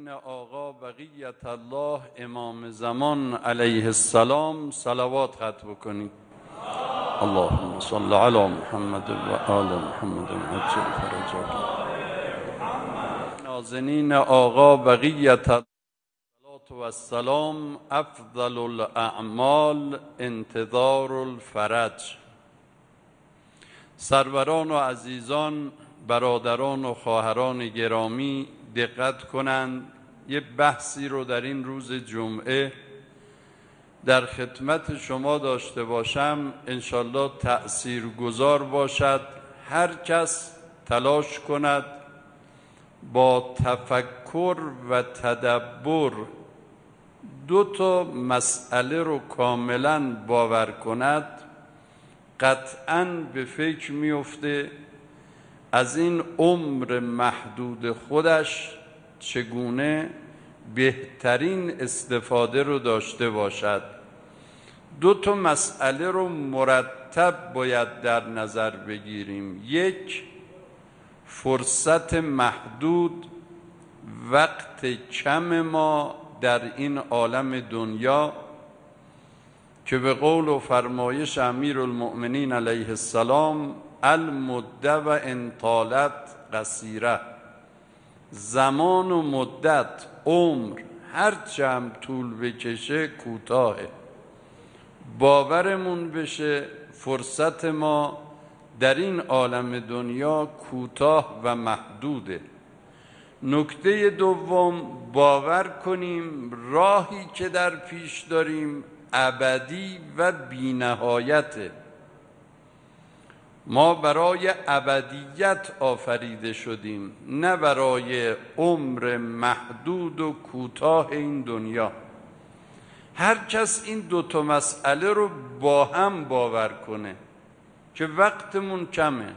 نازنین آقا بقیت الله امام زمان علیه السلام صلوات ختم بکنید. اللهم صل علی محمد و آل محمد عجل فرجهم. نازنین آقا بقیت الله و السلام، افضل الاعمال انتظار الفرج. سروران و عزیزان، برادران و خواهران گرامی دقت کنند. یه بحثی رو در این روز جمعه در خدمت شما داشته باشم، انشالله تأثیرگذار باشد. هر کس تلاش کند با تفکر و تدبر دو تا مسئله رو کاملا باور کند، قطعاً به فکر میفته از این عمر محدود خودش چگونه بهترین استفاده رو داشته باشد. دو تا مسئله رو مرتب باید در نظر بگیریم. یک، فرصت محدود، وقت کم ما در این عالم دنیا که به قول و فرمایش امیرالمؤمنین علیه السلام المده و انطالت قصیره، زمان و مدت، عمر هرچه هم طول بکشه کوتاهه. باورمون بشه فرصت ما در این عالم دنیا کوتاه و محدوده. نکته دوم، باور کنیم راهی که در پیش داریم ابدی و بی‌نهایته. ما برای ابدیت آفریده شدیم، نه برای عمر محدود و کوتاه این دنیا. هر کس این دوتا مسئله رو با هم باور کنه که وقتمون کمه،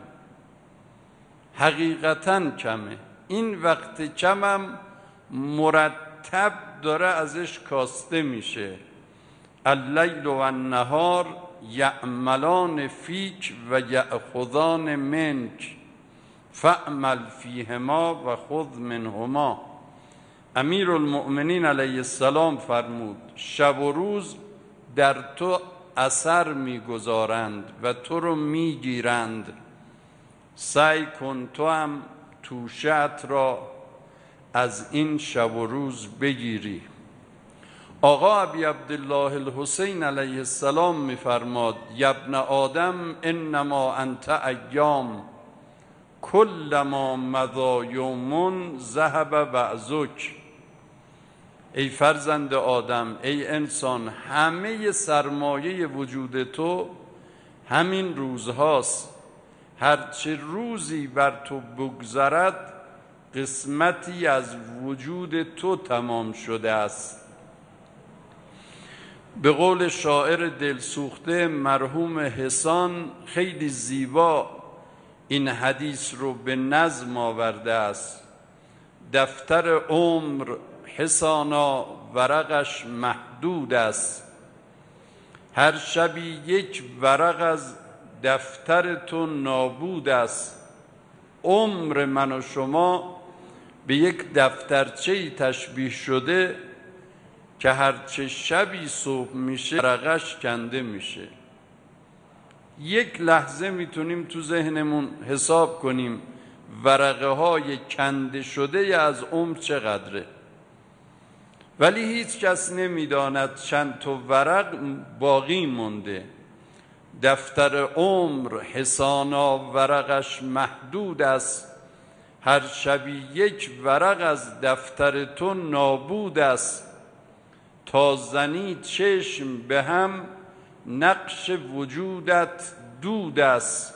حقیقتاً کمه. این وقت کمم مرتب داره ازش کاسته میشه. اللیل و النهار یعملان فیک و یأخذان منک فاعمل فیهما و خذ منهما. امیرالمؤمنین علیه السلام فرمود شب و روز در تو اثر میگذارند و تو رو میگیرند، سعی کن تو هم توشه‌ات را از این شب و روز بگیری. آقا ابی عبدالله الحسین علیه السلام میفرماد یبن آدم انما انت ایام کلما مضی یوم ذهب بعضک. ای فرزند آدم، ای انسان، همه سرمایه وجود تو همین روزهاست. هرچه روزی بر تو بگذرد قسمتی از وجود تو تمام شده است. به قول شاعر دلسوخته مرحوم حسان خیلی زیبا این حدیث رو به نظم آورده است. دفتر عمر حسانا ورقش محدود است، هر شبی یک ورق از دفتر تو نابود است. عمر من و شما به یک دفترچه‌ای تشبیه شده که هرچه شبی صبح میشه ورقش کنده میشه. یک لحظه میتونیم تو ذهنمون حساب کنیم ورقه های کنده شده از عمر چقدره، ولی هیچ کس نمیداند چند تا ورق باقی مونده. دفتر عمر حسانا ورقش محدود است، هر شبی یک ورق از دفتر تو نابود است. تا زنی چشم به هم نقش وجودت دود است،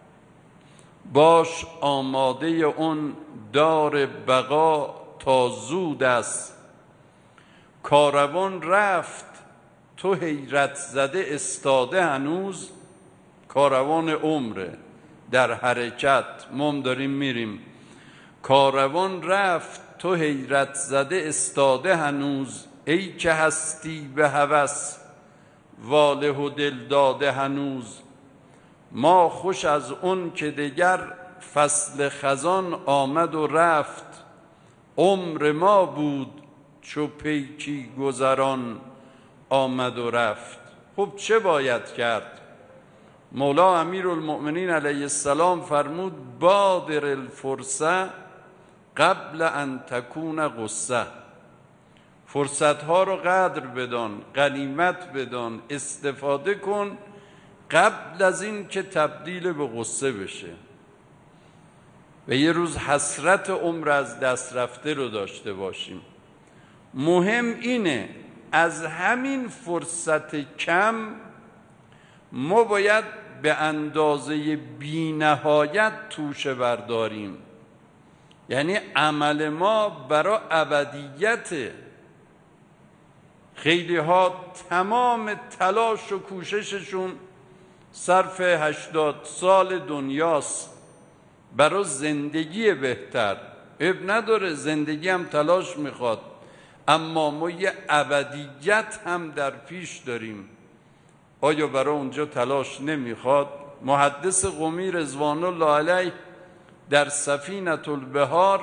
باش آماده اون دار بقا تا زود است. کاروان رفت تو حیرت زده استاده هنوز، کاروان عمره در حرکت، ما داریم میریم. کاروان رفت تو حیرت زده استاده هنوز، ای که هستی به هوس واله و دل داده هنوز. ما خوش از اون که دگر فصل خزان آمد و رفت، عمر ما بود چو پیکی گذران آمد و رفت. خب چه باید کرد؟ مولا امیرالمؤمنین علیه السلام فرمود بادر الفرصه قبل ان تکون غصه. فرصتها رو قدر بدان، غنیمت بدان، استفاده کن قبل از این که تبدیل به غصه بشه و یه روز حسرت عمر از دست رفته رو داشته باشیم. مهم اینه از همین فرصت کم ما باید به اندازه بی‌نهایت توشه برداریم. یعنی عمل ما برای ابدیته. خیلی ها تمام تلاش و کوشششون صرف 80 سال دنیاست برای زندگی بهتر. اب نداره، زندگی هم تلاش میخواد، اما ما یه ابدیت هم در پیش داریم. آیا برای اونجا تلاش نمیخواد؟ محدث قمی رضوان الله علیه در سفینة البحار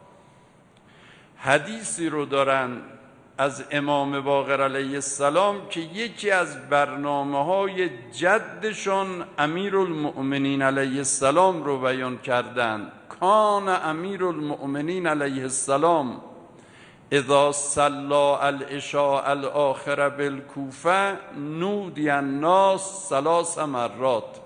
حدیثی رو دارن از امام باقر علیه السلام که یکی از برنامه‌های جدشون امیرالمؤمنین علیه السلام رو بیان کردن. کان امیرالمؤمنین علیه السلام اذا صلی العشاء الاخر بالکوفه نودی الناس 3 مرات.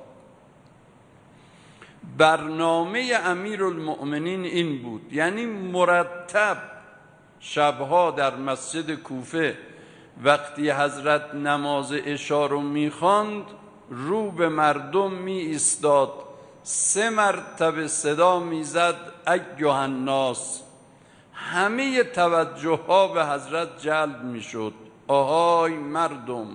برنامه امیرالمؤمنین این بود، یعنی مرتب شبها در مسجد کوفه وقتی حضرت نماز عشا رو میخواند رو به مردم می ایستاد، 3 مرتبه صدا میزد ایها الناس. همه توجه ها به حضرت جلب میشد. آهای مردم،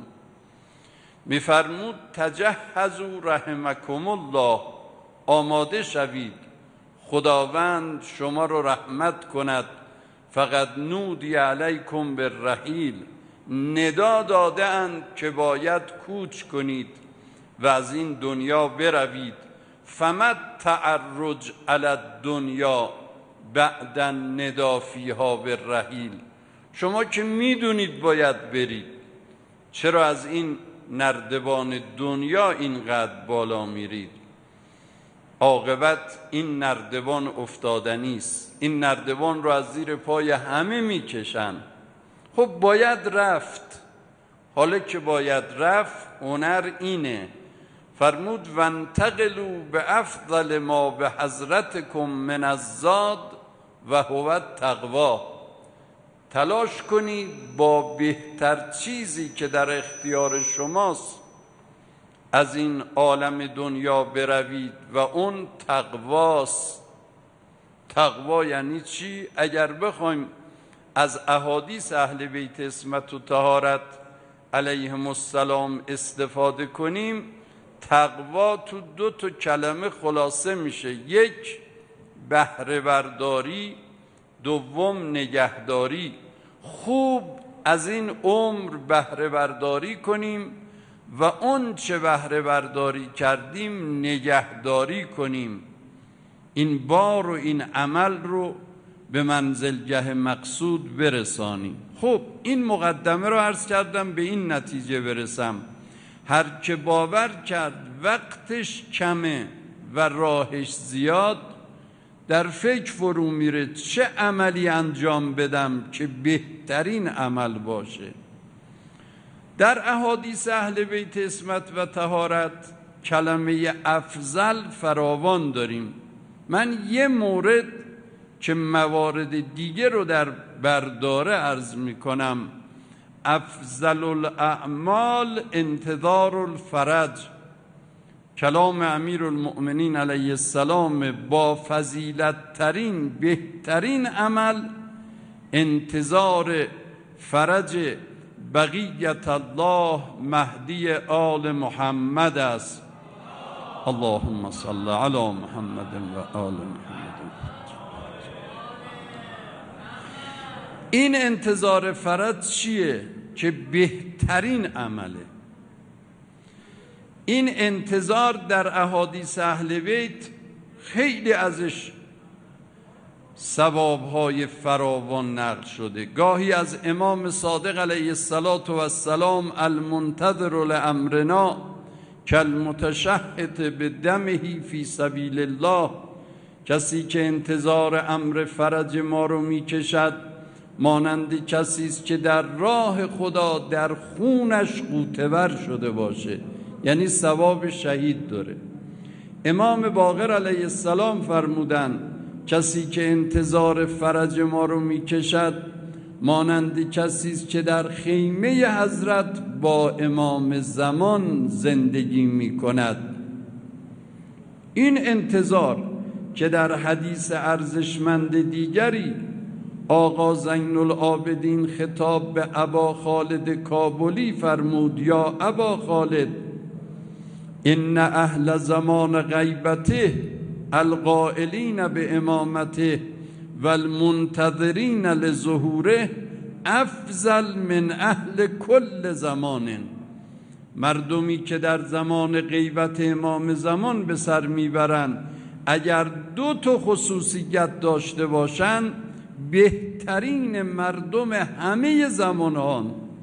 میفرمود تجهزوا رحمکم الله، آماده شوید خداوند شما رو رحمت کند. فقط نودی علیکم بالرحیل، ندا داده اند که باید کوچ کنید و از این دنیا بروید. فما تعرج علی الدنیا بعد الندا فیها بالرحیل. شما که میدونید باید برید، چرا از این نردبان دنیا اینقدر بالا میرید؟ عاقبت این نردبان افتادنی است. این نردبان رو از زیر پای همه میکشن. خب باید رفت. حالا که باید رفت، هنر اینه. فرمود وانتقلوا بافضل ما به حضرتکم من الزاد و هو التقوا. تلاش کنید با بهتر چیزی که در اختیار شماست از این عالم دنیا بروید و اون تقواست. تقوا یعنی چی؟ اگر بخوایم از احادیث اهل بیت عصمت و طهارت علیهم السلام استفاده کنیم، تقوا تو 2 کلمه خلاصه میشه. 1 بهره برداری، 2 نگهداری. خوب از این عمر بهره برداری کنیم و اون چه بهره برداری کردیم نگهداری کنیم. این بار و این عمل رو به منزلگه مقصود برسانیم. خب این مقدمه رو عرض کردم به این نتیجه برسم. هر که باور کرد وقتش کمه و راهش زیاد، در فکر فرو میره چه عملی انجام بدم که بهترین عمل باشه. در احادیث اهل بیت عصمت و طهارت کلمه افضل فراوان داریم. من یه مورد که موارد دیگه رو در برداره عرض میکنم. افضل الاعمال انتظار الفرج. کلام امیرالمؤمنین علیه السلام با فضیلت ترین بهترین عمل انتظار فرج بقیت الله مهدی آل محمد است. اللهم صل علی محمد و آل محمد. این انتظار فرج چیه؟ که بهترین عمله. این انتظار در احادیث اهل بیت خیلی ازش ثوابهای فراوان نقل شده. گاهی از امام صادق علیه السلام المنتظر لامرنا کالمتشهد بدمه فی سبیل الله، کسی که انتظار امر فرج ما رو میکشد مانند کسی است که در راه خدا در خونش غوطه‌ور شده باشه، یعنی ثواب شهید داره. امام باقر علیه السلام فرمودن کسی که انتظار فرج ما رو میکشد مانند کسی است که در خیمه حضرت با امام زمان زندگی میکند. این انتظار که در حدیث ارزشمند دیگری آقا زین العابدین خطاب به ابا خالد کابلی فرمود: یا ابا خالد، ان اهل زمان غیبته القائلین به امامته و المنتظرین لظهوره افضل من اهل کل زمان. مردمی که در زمان غیبت امام زمان به سر میبرند اگر دو تا خصوصیت داشته باشند بهترین مردم همه زمان‌ها.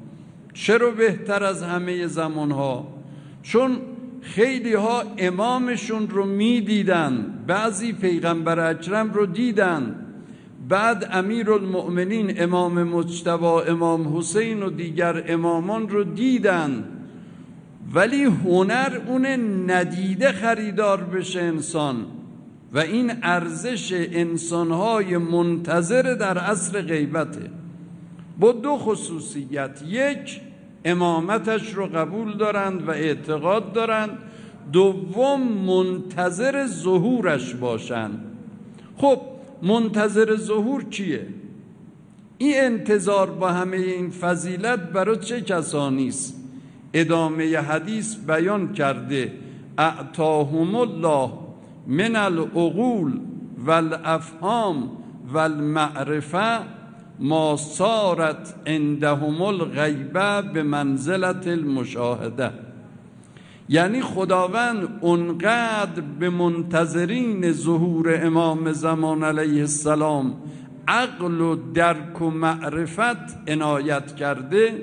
چرا بهتر از همه زمان‌ها؟ چون خیلی ها امامشون رو میدیدن، بعضی پیغمبر اکرم رو دیدن، بعد امیرالمؤمنین امام مجتبی، امام حسین و دیگر امامان رو دیدن، ولی هنر اون ندیده خریدار بشه انسان و این ارزش انسانهای منتظر در عصر غیبته با دو خصوصیت: یک، امامتش رو قبول دارند و اعتقاد دارند، دوم منتظر ظهورش باشند. خب منتظر ظهور کیه؟ این انتظار با همه این فضیلت برای چه کسانی است؟ ادامه حدیث بیان کرده: اعطاهم الله من العقول والافهام والمعرفه ما صارت عندهم الغیبه به منزلت المشاهده. یعنی خداوند اونقدر به منتظرین ظهور امام زمان علیه السلام عقل و درک و معرفت عنایت کرده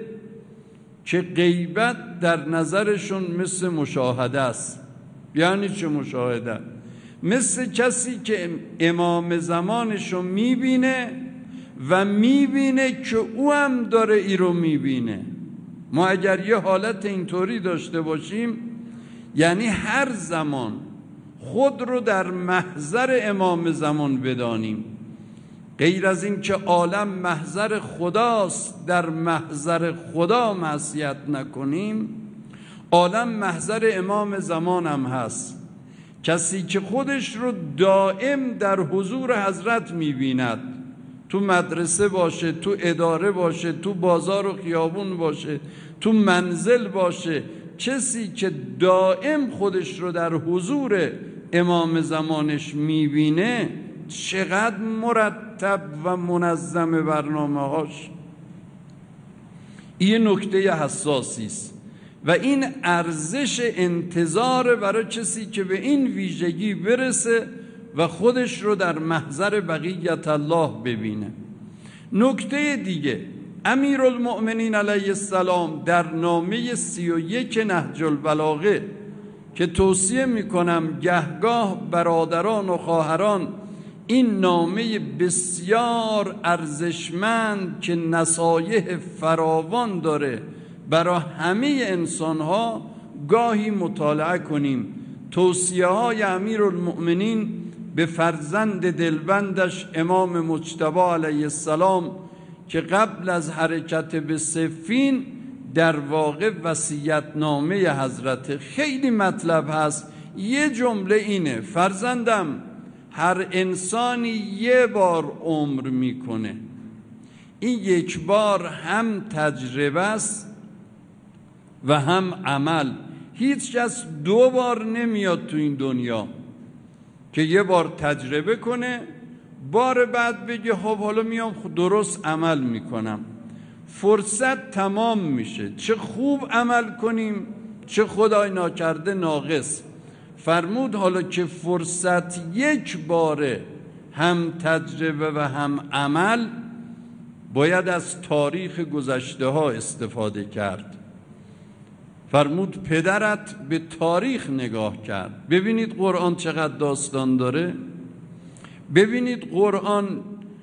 که غیبت در نظرشون مثل مشاهده است. یعنی چه مشاهده؟ مثل کسی که امام زمانشو میبینه و میبینه که او هم داره ای رو میبینه. ما اگر یه حالت اینطوری داشته باشیم، یعنی هر زمان خود رو در محضر امام زمان بدانیم، غیر از این که عالم محضر خداست در محضر خدا معصیت نکنیم، عالم محضر امام زمان هم هست. کسی که خودش رو دائم در حضور حضرت میبیند، تو مدرسه باشه، تو اداره باشه، تو بازار و خیابون باشه، تو منزل باشه، کسی که دائم خودش رو در حضور امام زمانش میبینه چقدر مرتب و منظم برنامه هاش. این نکته حساسی است و این ارزش انتظار برای کسی که به این ویژگی برسه و خودش رو در محضر بقیت الله ببینه. نکته دیگه، امیرالمؤمنین علیه السلام در نامه 31 نهج البلاغه که توصیه میکنم گهگاه برادران و خواهران این نامه بسیار ارزشمند که نصایح فراوان داره برای همه انسانها گاهی مطالعه کنیم. توصیه های امیرالمؤمنین به فرزند دلبندش امام مجتبی علیه السلام که قبل از حرکت به صفین در واقع وصیت‌نامه حضرت. خیلی مطلب هست. یه جمله اینه: فرزندم، هر انسانی یه بار عمر میکنه، این یک بار هم تجربه است و هم عمل. هیچ کس دو بار نمیاد تو این دنیا که یه بار تجربه کنه بار بعد بگه خب حالا میام درست عمل میکنم. فرصت تمام میشه، چه خوب عمل کنیم چه خدای ناکرده ناقص. فرمود حالا که فرصت یک باره هم تجربه و هم عمل باید از تاریخ گذشته ها استفاده کرد. فرمود پدرت به تاریخ نگاه کرد. ببینید قرآن چقدر داستان داره. ببینید قرآن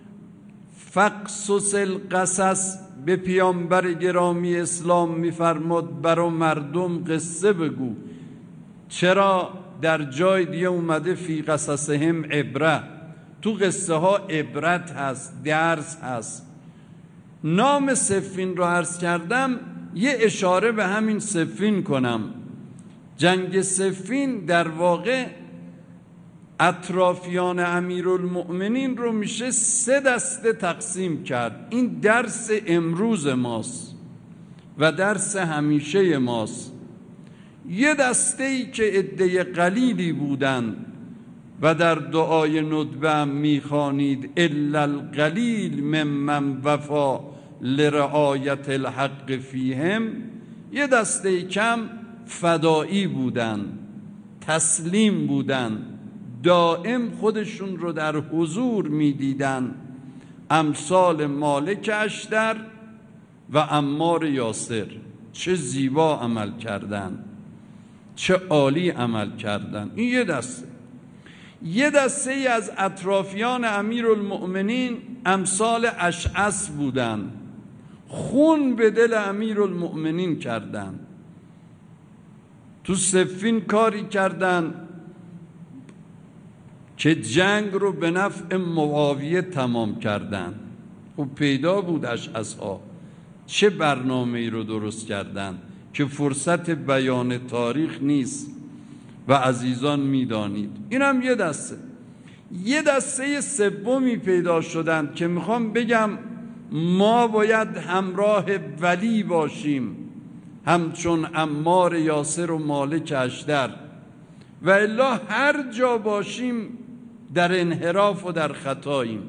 فقصص القصص به پیامبر گرامی اسلام میفرماد برای مردم قصه بگو. چرا در جای دیگه اومده فی قصصهم عبره؟ تو قصه ها عبرت هست، درس هست. نام صفین رو عرض کردم، یه اشاره به همین صفین کنم. جنگ صفین در واقع اطرافیان امیرالمؤمنین رو میشه 3 دسته تقسیم کرد. این درس امروز ماست و درس همیشه ماست. یه دسته ای که عده قلیلی بودن و در دعای ندبه هم میخوانید الا القلیل ممن وفا لرعایت الحق فیهم، یه دسته کم فدایی بودن، تسلیم بودن، دائم خودشون رو در حضور میدیدن، امثال مالک اشتر و عمار یاسر. چه زیبا عمل کردن، چه عالی عمل کردن. این یه دسته. یه دسته ای از اطرافیان امیرالمؤمنین امثال اشعث بودن، خون به دل امیرالمؤمنین کردن، تو صفین کاری کردن که جنگ رو به نفع معاویه تمام کردن. خب پیدا بود اشعث‌ها چه برنامه‌ای رو درست کردن که فرصت بیان تاریخ نیست و عزیزان میدانید. اینم یه دسته. یه دسته سومی پیدا شدن که میخوام بگم ما باید همراه ولی باشیم، همچون عمار یاسر و مالک اشتر، و الا هر جا باشیم در انحراف و در خطاییم.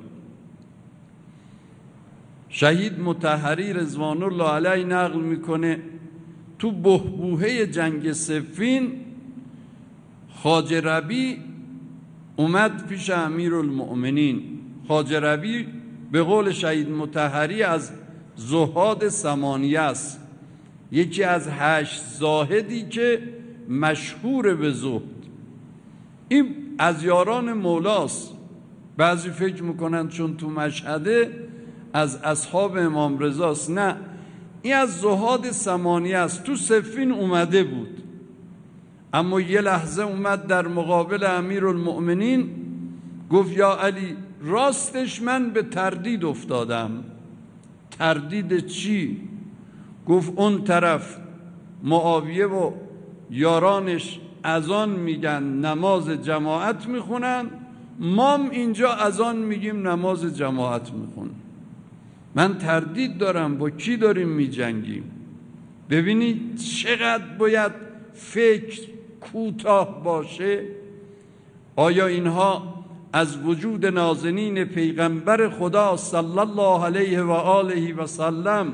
شهید مطهری رضوان الله علیه نقل میکنه تو بحبوحه جنگ صفین خواجه ربیع اومد پیش امیرالمؤمنین. خواجه ربیع به قول شهید مطهری از زهاد 8 است، یکی از 8 زاهدی که مشهور به زهد. این از یاران مولاست. بعضی فکر میکنن چون تو مشهده از اصحاب امام رضاست. نه، این از زهاد 8 است. تو صفین اومده بود، اما یه لحظه اومد در مقابل امیرالمؤمنین گفت یا علی، راستش من به تردید افتادم. تردید چی؟ گفت اون طرف معاویه و یارانش اذان میگن نماز جماعت میخونن، مام اینجا اذان میگیم نماز جماعت میخونن. من تردید دارم با کی داریم میجنگیم. ببینید چقدر باید فکر کوتاه باشه. آیا اینها از وجود نازنین پیغمبر خدا صلی الله علیه و آله و سلم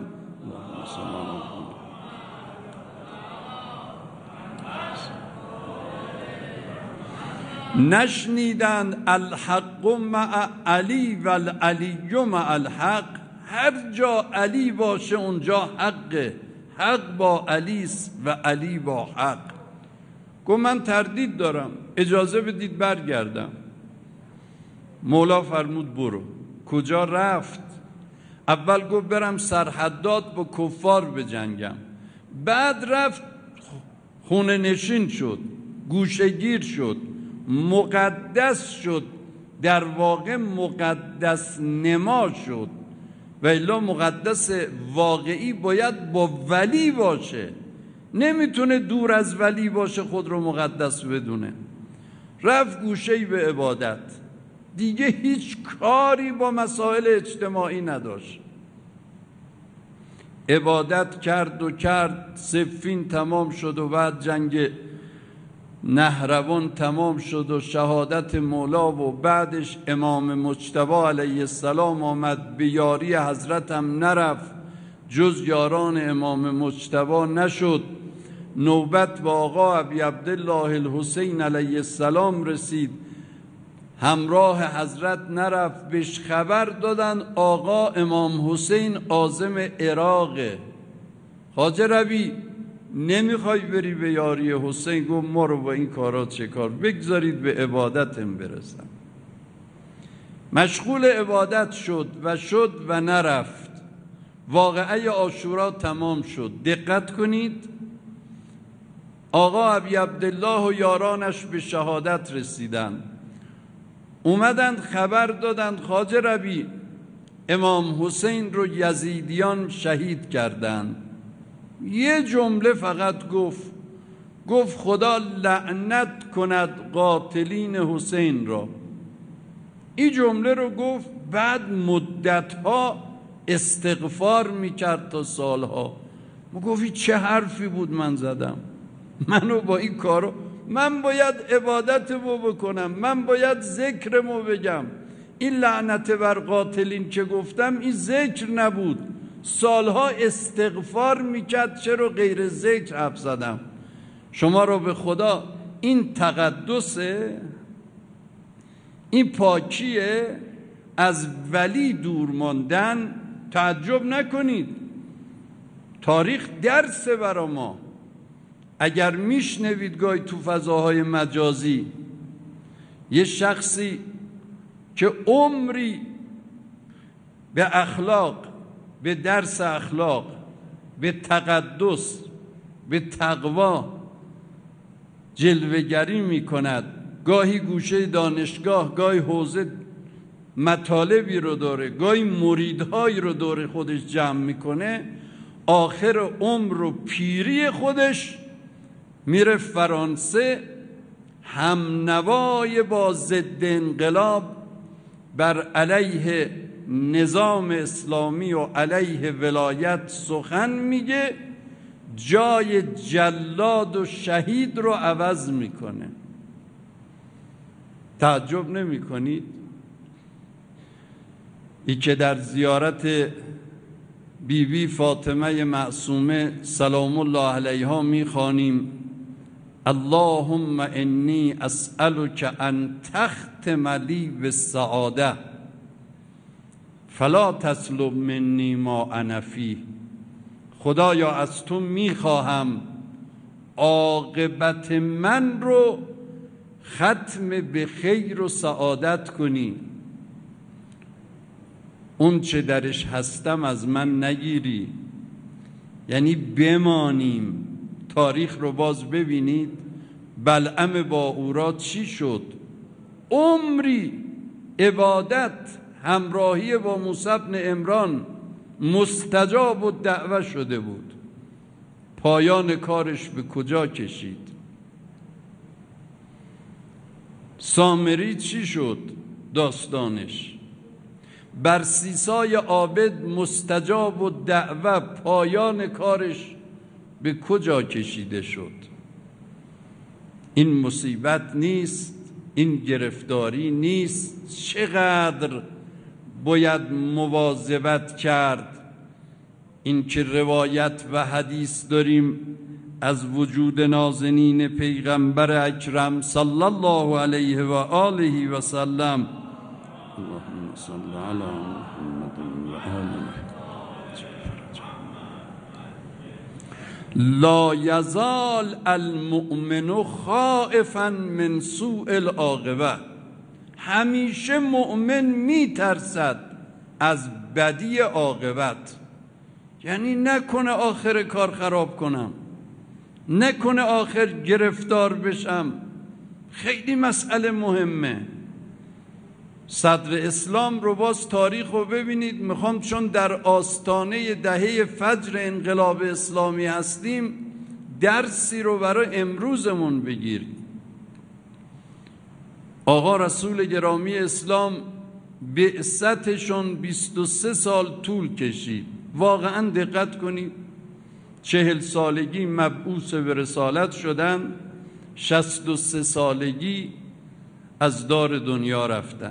نشنیدند الحق مع علی و العلی مع الحق؟ هر جا علی باشه اونجا حقه، حق با علیست و علی با حق. گفت من تردید دارم، اجازه بدید برگردم. مولا فرمود برو. کجا رفت؟ اول گفت برم سرحدات با کفار بجنگم، بعد رفت خونه نشین شد، گوشه‌گیر شد، مقدس شد، در واقع مقدس نما شد. و الا مقدس واقعی باید با ولی باشه، نمیتونه دور از ولی باشه خود رو مقدس بدونه. رفت گوشه‌ای به عبادت، دیگه هیچ کاری با مسائل اجتماعی نداشت. عبادت کرد و کرد. صفین تمام شد و بعد جنگ نهروان تمام شد و شهادت مولا و بعدش امام مجتبی علیه السلام آمد. به یاری حضرت هم نرفت، جز یاران امام مجتبی نشد. نوبت با آقا ابی عبدالله الحسین علیه السلام رسید. همراه حضرت نرفت. بهش خبر دادن آقا امام حسین عازم عراقه. خواجه ربی نمیخوای بری به یاری حسین؟ گفت ما رو با این کارا چه کار، بگذارید به عبادتم برسم. مشغول عبادت شد و نرفت. واقعه عاشورا تمام شد. دقت کنید، آقا ابی عبدالله و یارانش به شهادت رسیدن. اومدند خبر دادند خواجه ربی امام حسین رو یزیدیان شهید کردند. یه جمله فقط گفت خدا لعنت کند قاتلین حسین را. این جمله رو گفت، بعد مدتها استغفار میکرد تا سالها. ما گفتی چه حرفی بود من زدم؟ منو با این کارو، من باید عبادتمو بکنم، من باید ذکرمو بگم. این لعنت بر قاتلین که گفتم این ذکر نبود، سالها استغفار میکرد، چرا غیر ذکر حرف زدم؟ شما رو به خدا این تقدسه، این پاکیه، از ولی دور ماندن تعجب نکنید. تاریخ درسه برا ما. اگر میشنوید گاهی تو فضاهای مجازی یه شخصی که عمری به اخلاق، به درس اخلاق، به تقدس، به تقوا جلوه‌گری میکند، گاهی گوشه دانشگاه، گاهی حوزه مطالبی رو داره، گاهی مریدهایی رو دور خودش جمع میکنه، آخر عمر و پیری خودش میره فرانسه هم نوای با ضد انقلاب بر علیه نظام اسلامی و علیه ولایت سخن میگه، جای جلاد و شهید رو عوض میکنه. تعجب نمی کنید؟ ای که در زیارت بیبی فاطمه معصومه سلام الله علیها میخوانیم اللهم انی اسألک ان تختم لی بالسعاده فلا تسلب منی ما انا فیه. خدایا از تو میخواهم عاقبت من رو ختم به خیر و سعادت کنی، اون چه درش هستم از من نگیری. یعنی بمانیم. تاریخ رو باز ببینید، بلعم باعورا چی شد؟ عمری عبادت همراهی با موسی بن عمران مستجاب و دعوه شده بود، پایان کارش به کجا کشید؟ سامری چی شد داستانش؟ برسیسای عابد مستجاب و دعوه، پایان کارش به کجا کشیده شد؟ این مصیبت نیست؟ این گرفتاری نیست؟ چقدر باید مواظبت کرد؟ این که روایت و حدیث داریم از وجود نازنین پیغمبر اکرم صلی الله علیه و آله و سلم، اللهم صل علی محمد و آل لا یزال المؤمن خائفا من سوء العاقبه. همیشه مؤمن میترسد از بدی عاقبت. یعنی نکنه آخر کار خراب کنم، نکنه آخر گرفتار بشم. خیلی مسئله مهمه. صدر اسلام رو باز تاریخ رو ببینید. میخوام چون در آستانه دهه فجر انقلاب اسلامی هستیم درسی رو برای امروزمون بگیریم. آقا رسول گرامی اسلام بعثتشون 23 سال طول کشید. واقعا دقت کنید، 40 سالگی مبعوث به رسالت شدن، 63 سالگی از دار دنیا رفتن.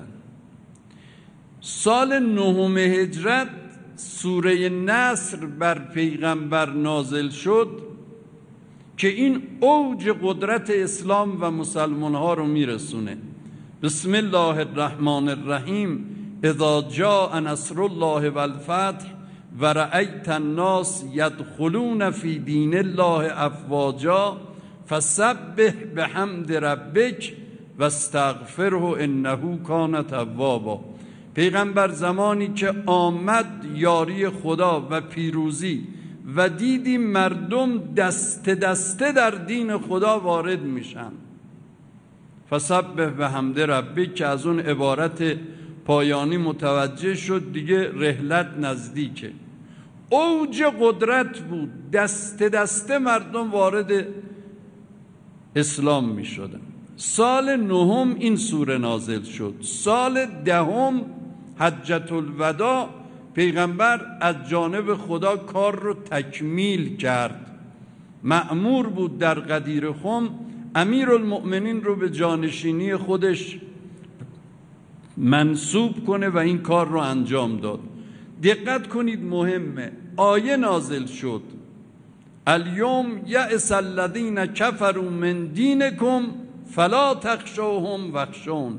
سال 9 هجرت سوره نصر بر پیغمبر نازل شد که این اوج قدرت اسلام و مسلمان ها رو میرسونه. بسم الله الرحمن الرحیم اذا جاء نصر الله والفتح ورأیت الناس یدخلون فی دین الله افواجا فسبح بحمد ربک واستغفره انه کان توابا. پیغمبر زمانی که آمد یاری خدا و پیروزی و دیدی مردم دست دسته در دین خدا وارد میشن، فسبح بحمد ربک که از اون عبارت پایانی متوجه شد دیگه رحلت نزدیکه. اوج قدرت بود، دست دسته مردم وارد اسلام می شدن. سال نهم این سوره نازل شد. سال دهم حجت الوداع پیغمبر از جانب خدا کار رو تکمیل کرد. مأمور بود در غدیر خم امیرالمؤمنین رو به جانشینی خودش منصوب کنه و این کار رو انجام داد. دقت کنید مهمه، آیه نازل شد الیوم یأس الذین کفروا من دینکم فلا تخشوهم واخشون،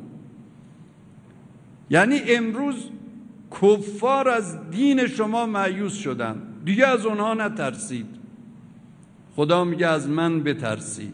یعنی امروز کفار از دین شما مایوس شدن، دیگه از اونها نترسید. خدا میگه از من بترسید.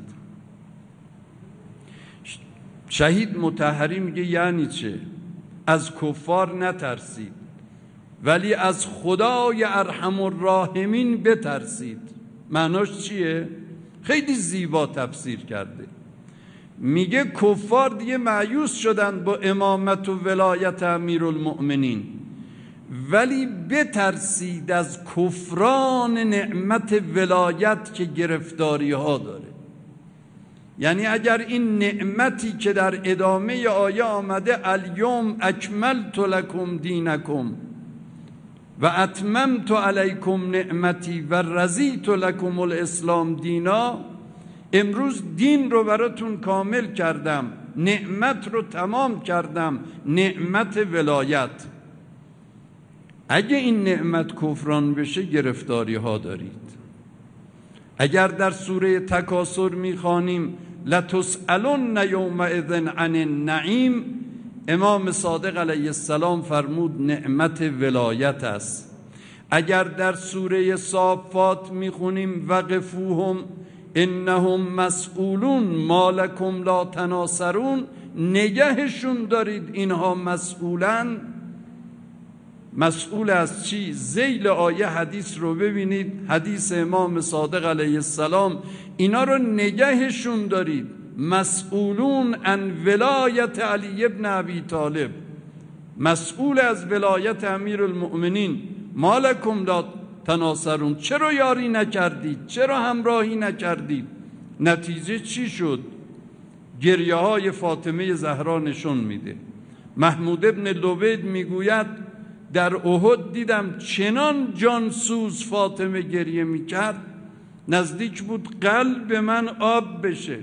شهید مطهری میگه یعنی چه؟ از کفار نترسید ولی از خدای ارحم الراحمین بترسید. معناش چیه؟ خیلی زیبا تفسیر کرده. میگه کفار دیگه مایوس شدند با امامت و ولایت امیرالمؤمنین، ولی بترسید از کفران نعمت ولایت که گرفتاری ها داره. یعنی اگر این نعمتی که در ادامه آیه آمده الیوم اکملت لکم دینکم و اتممت علیکم نعمتی و رضیت لکم الاسلام دینا، امروز دین رو براتون کامل کردم، نعمت رو تمام کردم، نعمت ولایت. اگه این نعمت کفران بشه گرفتاری ها دارید. اگر در سوره تکاثر میخوانیم لتسألن یومئذ عن النعیم، امام صادق علیه السلام فرمود نعمت ولایت است. اگر در سوره صافات میخونیم وقفوهم انهم مسئولون ما لکم لا تناصرون، نگهشون دارید اینها مسئولن. مسئول از چی؟ ذیل آیه حدیث رو ببینید، حدیث امام صادق علیه السلام، اینا رو نگهشون دارید. مسئولون عن ولایت علی ابن ابی طالب، مسئول از ولایت امیرالمؤمنین. ما لکم لا تناصرون، چرا یاری نکردید؟ چرا همراهی نکردید؟ نتیجه چی شد؟ گریه های فاطمه زهرا نشون میده. محمود ابن لبید میگوید در احد دیدم چنان جانسوز فاطمه گریه میکرد نزدیک بود قلب من آب بشه.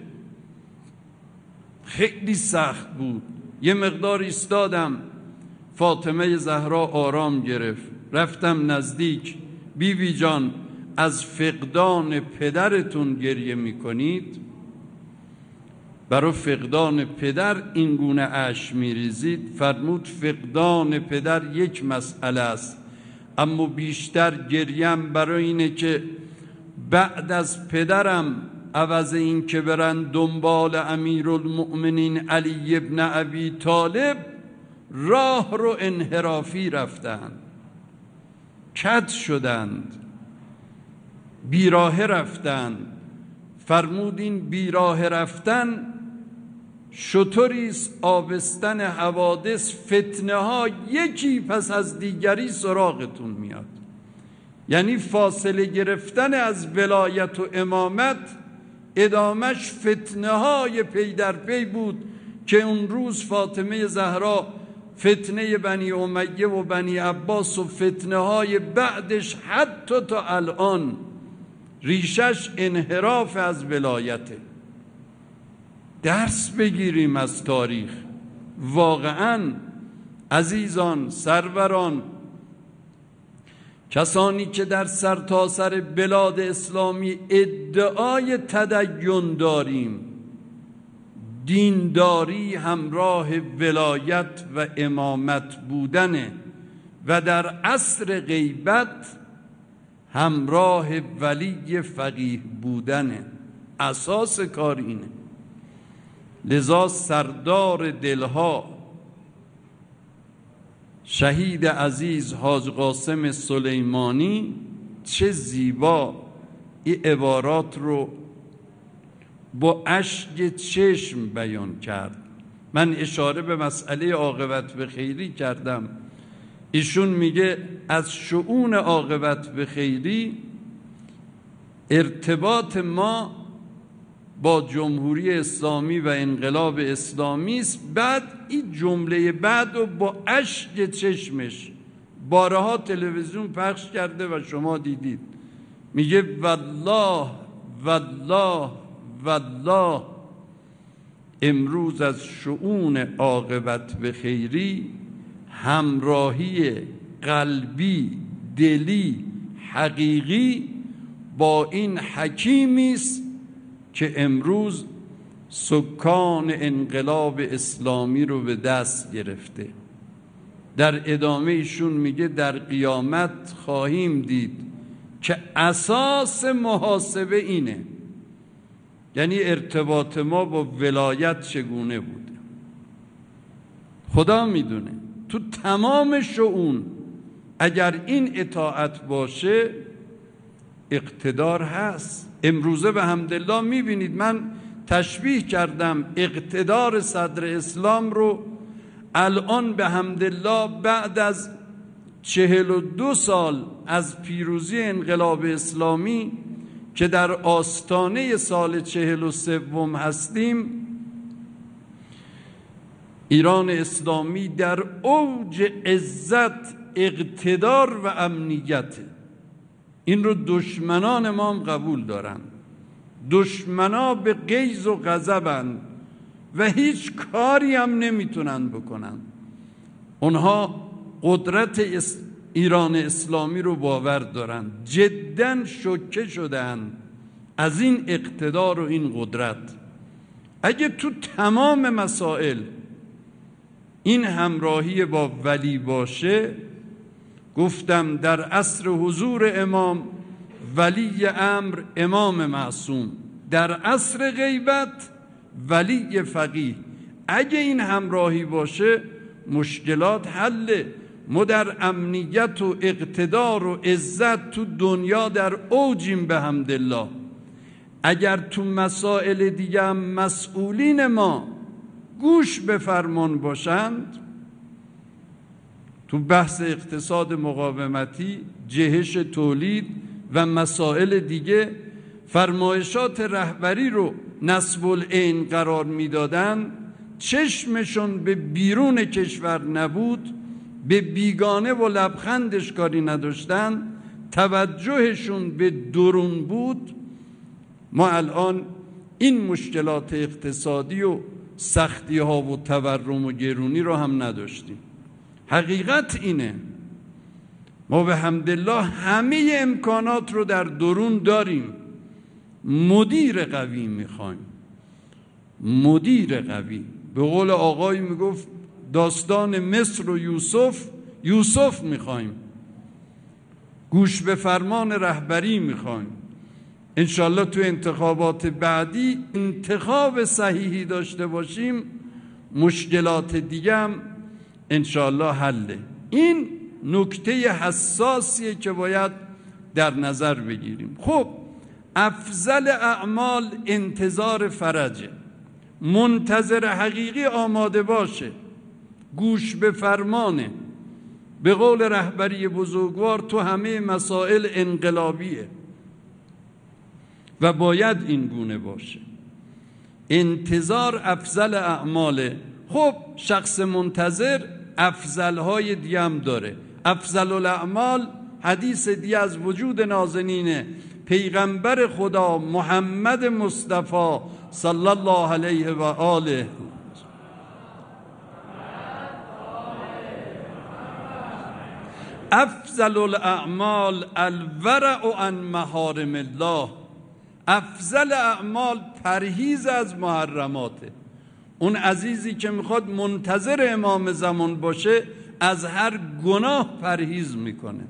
خیلی سخت بود. یه مقدار ایستادم، فاطمه زهرا آرام گرفت، رفتم نزدیک. بیبی جان از فقدان پدرتون گریه میکنید؟ برای فقدان پدر این گونه اشک میریزید؟ فرمود فقدان پدر یک مسئله است، اما بیشتر گریم برای اینه که بعد از پدرم عوض این که برن دنبال امیرالمؤمنین علی ابن ابی طالب، راه رو انحرافی رفتند، کج شدند، بیراه رفتند. فرمود این بیراه رفتن شتریست آبستن حوادث، فتنه ها یکی پس از دیگری سراغتون میاد. یعنی فاصله گرفتن از ولایت و امامت ادامش فتنه های پی در پی بود که اون روز فاطمه زهرا فتنه بنی امیه و بنی عباس و فتنه های بعدش حتی تا الان ریشش انحراف از ولایته. درس بگیریم از تاریخ. واقعا عزیزان، سروران، کسانی که در سرتاسر بلاد اسلامی ادعای تدین داریم، دینداری همراه ولایت و امامت بودنه و در عصر غیبت همراه ولی فقیه بودنه. اساس کار اینه. لذا سردار دلها شهید عزیز حاج قاسم سلیمانی چه زیبا این عبارات رو با اشک چشم بیان کرد. من اشاره به مسئله عاقبت به خیری کردم. ایشون میگه از شؤون عاقبت به خیری ارتباط ما با جمهوری اسلامی و انقلاب اسلامی است. بعد این جمله بعد رو با اشک چشمش بارها تلویزیون پخش کرده و شما دیدید. میگه والله والله والله امروز از شؤون عاقبت به خیری همراهی قلبی دلی حقیقی با این حکیمی است که امروز سکان انقلاب اسلامی رو به دست گرفته. در ادامه ایشون میگه در قیامت خواهیم دید که اساس محاسبه اینه، یعنی ارتباط ما با ولایت چگونه بوده. خدا میدونه تو تمام شؤون اگر این اطاعت باشه اقتدار هست. امروزه به حمدالله میبینید، من تشبیه کردم اقتدار صدر اسلام رو الان به حمدالله بعد از 42 سال از پیروزی انقلاب اسلامی که در آستانه سال 43 هستیم، ایران اسلامی در اوج عزت، اقتدار و امنیت. این رو دشمنان ما هم قبول دارن. دشمنا به غیظ و غضبن و هیچ کاری هم نمیتونن بکنن. اونها قدرت ایران اسلامی رو باور دارن، جداً شوکه شدن از این اقتدار و این قدرت. اگه تو تمام مسائل این همراهی با ولی باشه، گفتم در عصر حضور امام ولی امر امام معصوم، در عصر غیبت ولی فقیه، اگه این همراهی باشه مشکلات حله. ما در امنیت و اقتدار و عزت تو دنیا در اوجیم به حمدالله. اگر تو مسائل دیگه هم مسئولین ما گوش به فرمان باشند، تو بحث اقتصاد مقاومتی، جهش تولید و مسائل دیگه فرمایشات رهبری رو نصب العین قرار میدادن، چشمشون به بیرون کشور نبود، به بیگانه و لبخندش کاری نداشتن، توجهشون به درون بود، ما الان این مشکلات اقتصادی و سختی ها و تورم و گرونی رو هم نداشتیم. حقیقت اینه ما به حمدالله همه امکانات رو در درون داریم. مدیر قوی میخوایم، مدیر قوی. به قول آقای میگفت داستان مصر و یوسف میخوایم. گوش به فرمان رهبری میخوایم. انشالله تو انتخابات بعدی انتخاب صحیحی داشته باشیم، مشکلات دیگه هم انشالله حله. این نکته حساسیه که باید در نظر بگیریم. خب افضل اعمال انتظار فرجه. منتظر حقیقی آماده باشه، گوش به فرمانه. به قول رهبری بزرگوار تو همه مسائل انقلابیه و باید این گونه باشه. انتظار افضل اعماله. خب شخص منتظر افضلهای دیگه هم داره. افضل الاعمال حدیث دیگه از وجود نازنین پیغمبر خدا محمد مصطفی صلی الله علیه و آله افضل الاعمال الورع عن محارم الله. افضل اعمال پرهیز از محرماته. اون عزیزی که میخواد منتظر امام زمان باشه از هر گناه پرهیز میکنه.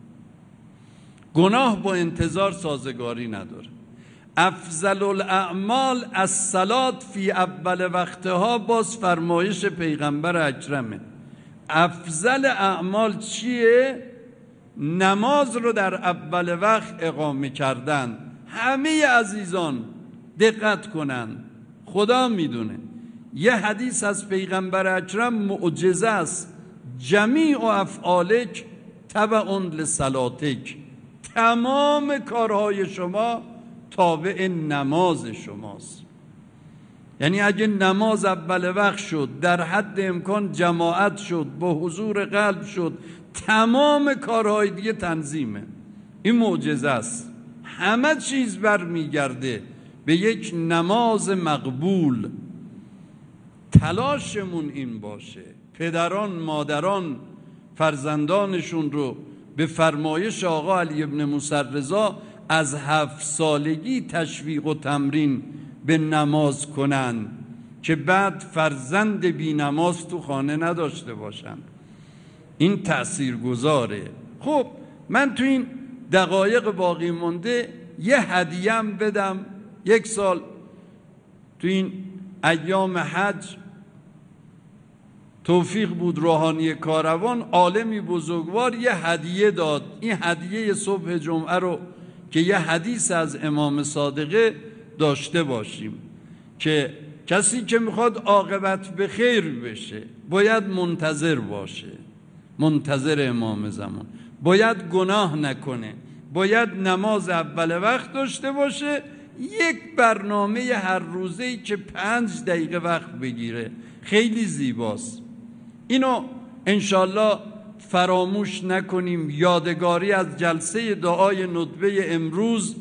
گناه با انتظار سازگاری نداره. افضل الاعمال الصلاة فی اول وقتها، باز فرمایش پیغمبر اکرمه. افضل اعمال چیه؟ نماز رو در اول وقت اقامه کردن. همه عزیزان دقت کنن، خدا میدونه یه حدیث از پیغمبر اکرم معجزه است: جمیع و افعالک تبع لصلاتک، تمام کارهای شما تابع نماز شماست. یعنی اگه نماز اول وقت شد، در حد امکان جماعت شد، با حضور قلب شد، تمام کارهای دیگه تنظیمه. این معجزه است. همه چیز برمیگرده به یک نماز مقبول. تلاشمون این باشه پدران مادران فرزندانشون رو به فرمایش آقا علی ابن موسی رضا از 7 سالگی تشویق و تمرین به نماز کنن که بعد فرزند بی نماز تو خانه نداشته باشن. این تأثیر گذاره. خب من تو این دقایق باقی مونده یه هدیه‌ام بدم. 1 سال تو این ایام حج توفیق بود روحانی کاروان، عالمی بزرگوار یه هدیه داد. این هدیه صبح جمعه رو که یه حدیث از امام صادقه داشته باشیم که کسی که میخواد عاقبت به خیر بشه باید منتظر باشه، منتظر امام زمان، باید گناه نکنه، باید نماز اول وقت داشته باشه، یک برنامه هر روزه‌ای که 5 دقیقه وقت بگیره. خیلی زیباست. اینو انشالله فراموش نکنیم. یادگاری از جلسه دعای ندبه امروز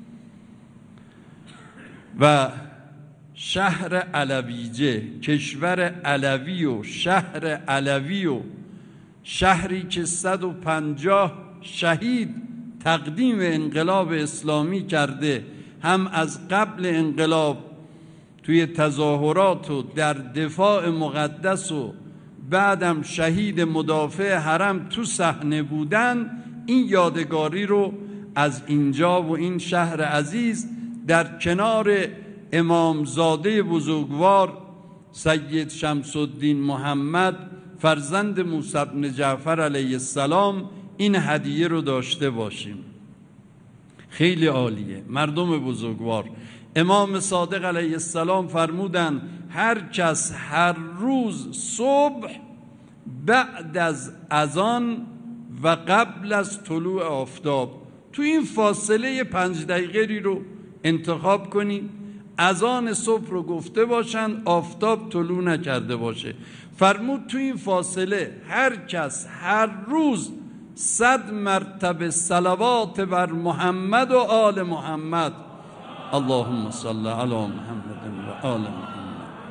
و شهر علویجه، کشور علوی و شهر علوی و شهری که 150 شهید تقدیم انقلاب اسلامی کرده، هم از قبل انقلاب توی تظاهرات و در دفاع مقدس و بعدم شهید مدافع حرم تو صحنه بودن. این یادگاری رو از اینجا و این شهر عزیز در کنار امامزاده بزرگوار سید شمس الدین محمد فرزند موسی بن جعفر علیه السلام این هدیه رو داشته باشیم. خیلی عالیه. مردم بزرگوار، امام صادق علیه السلام فرمودن هر کس هر روز صبح بعد از اذان و قبل از طلوع آفتاب، تو این فاصله 5 دقیقه رو انتخاب کنید، اذان صبح رو گفته باشن، آفتاب طلوع نکرده باشه. فرمود تو این فاصله هر کس هر روز 100 مرتبه صلوات بر محمد و آل محمد، اللهم صل علی محمد و آل محمد،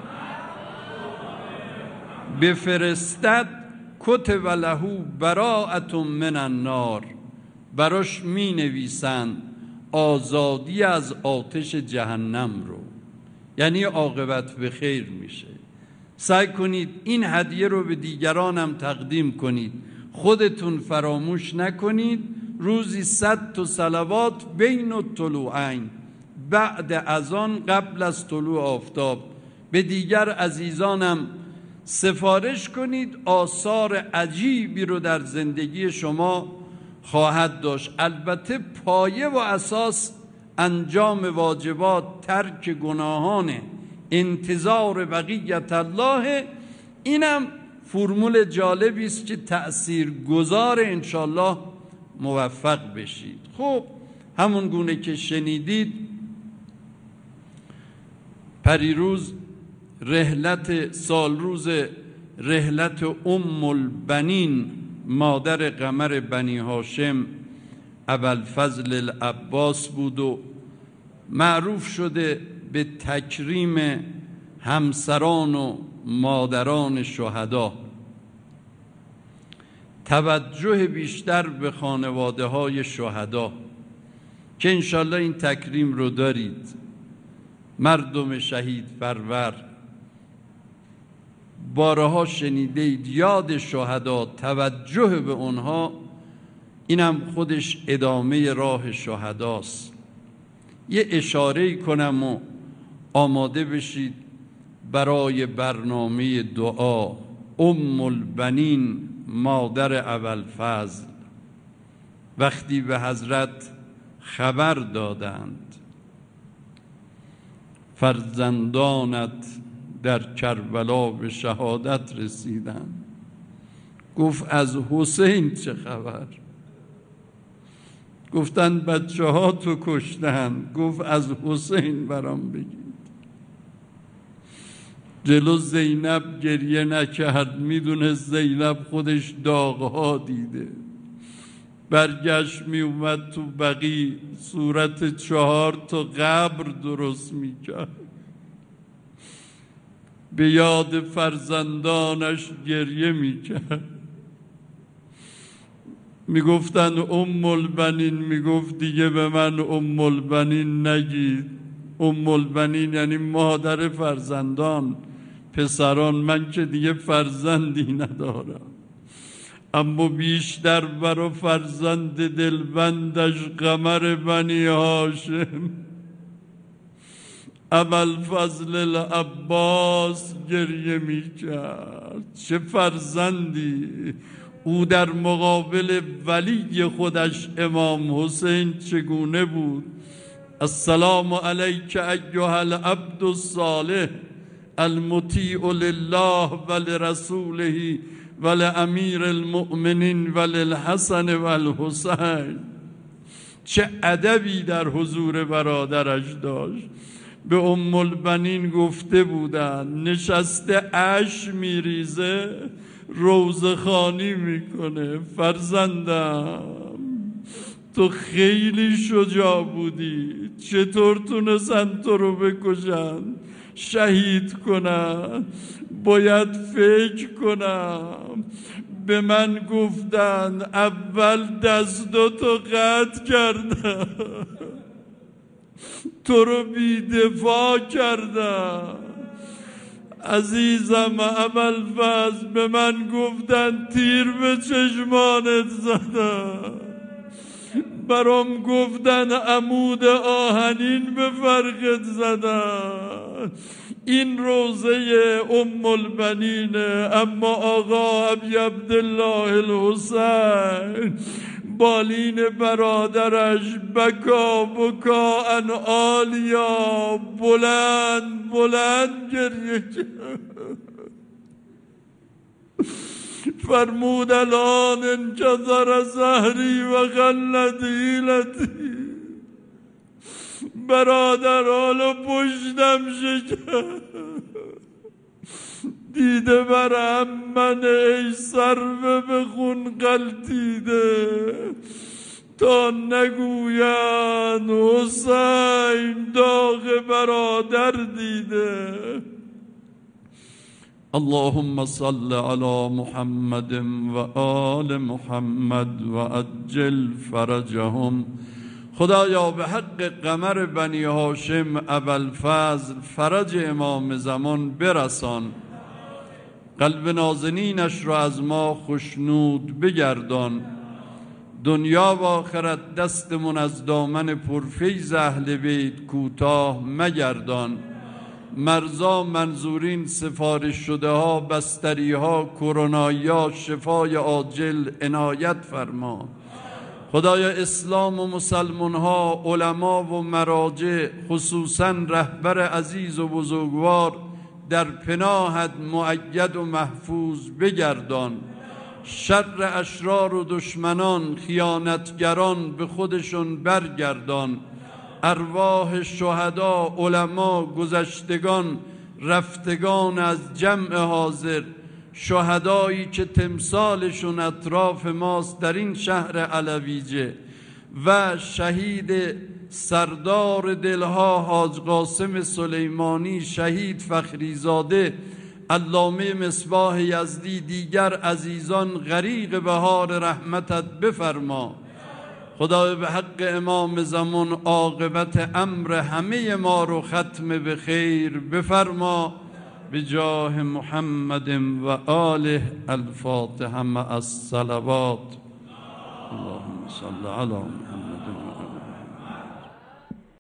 بفرستد، کتب له براءة من النار، براش می نویسند آزادی از آتش جهنم رو. یعنی عاقبت به خیر میشه. سعی کنید این هدیه رو به دیگرانم تقدیم کنید. خودتون فراموش نکنید. روزی 100 تا صلوات بین الطلوعین، بعد اذان قبل از طلوع آفتاب. به دیگر عزیزانم سفارش کنید. آثار عجیبی رو در زندگی شما خواهد داشت. البته پایه و اساس انجام واجبات، ترک گناهانه، انتظار بقیت الله. اینم فرمول جالبی است که تأثیر گذار. انشالله موفق بشید. خب همون گونه که شنیدید پریروز رحلت سالروز رحلت ام البنین مادر قمر بنی هاشم ابوالفضل العباس بود و معروف شده به تکریم همسران و مادران شهدا، توجه بیشتر به خانواده های شهدا که انشالله این تکریم رو دارید. مردم شهید پرور، بارها شنیدید یاد شهدا، توجه به اونها، اینم خودش ادامه راه شهداست. یه اشاره کنم و آماده بشید برای برنامه دعا. ام البنین، مادر ابوالفضل، وقتی به حضرت خبر دادند فرزندانت در کربلا به شهادت رسیدند، گفت از حسین چه خبر؟ گفتن بچه ها تو کشتن. گفت از حسین برام بگید. جلو زینب گریه نکرد، میدونه زینب خودش داغها دیده. برگشت می اومد تو بقیع، صورت 4 تا قبر درست میکرد، به یاد فرزندانش گریه میکرد. میگفتن ام البنین، میگفت دیگه به من ام البنین نگید. ام البنین یعنی مادر فرزندان، پسران. من که دیگه فرزندی ندارم، اما بیشتر برا فرزند دلبندش قمر بنی هاشم ابوالفضل العباس گریه میکرد. چه فرزندی! او در مقابل ولی خودش امام حسین چگونه بود؟ السلام علیک ایها العبد الصالح المطیع لله ولرسوله ولامیر المؤمنین وللحسن والحسین. چه ادبی در حضور برادرش داشت. به ام البنین گفته بودن نشسته اش میریزه، روزخوانی میکنه. فرزندم تو خیلی شجاع بودی، چطور تونستن تو رو بکشن، شهید کنن؟ باید فکر کنم. به من گفتن اول دستاتو قطع کردن، تو رو بی‌دفاع کردن. عزیزم ابوالفضل، به من گفتن تیر به چشمانت زدن، برام گفتن عمود آهنین به فرقت زدن. این روزه ام البنینه. اما آقا ابی عبدالله الحسین بالین برادرش بکا ان عالیا، بلند بلند گریه کرد. فرمود الان انکسر ظهری و قلت حیلتی. برادر حالا پشتم شکست، دیده برم من ای سرو به خون غلطیده، تا نگوین حسین داغ برادر دیده. اللهم صل علی محمد و آل محمد و عجل فرجهم. خدایا به حق قمر بنی هاشم ابوالفضل فرج امام زمان برسان، قلب نازنینش را از ما خشنود بگردان. دنیا و آخرت دستمون از دامن پرفیض اهل بیت کوتاه مگردان. مرزا، منظورین، سفارش شده ها، بستری ها، کرونایی ها، شفای عاجل عنایت فرما. خدایا اسلام و مسلمان ها، علما و مراجع، خصوصا رهبر عزیز و بزرگوار در پناهت مؤید و محفوظ بگردان. شر اشرار و دشمنان، خیانتگران به خودشون برگردان. ارواح شهدا، علما، گذشتگان، رفتگان از جمع حاضر، شهدایی که تمثالشون اطراف ماست در این شهر علویجه، و شهید سردار دلها حاج قاسم سلیمانی، شهید فخریزاده، علامه مصباح یزدی، دیگر عزیزان غریق بهار رحمتت بفرما. خدای به حق امام زمان عاقبت امر همه ما رو ختم به خیر بفرما. بجاه محمد و آله. الفاتحه مع الصلوات. اللهم صل على محمد.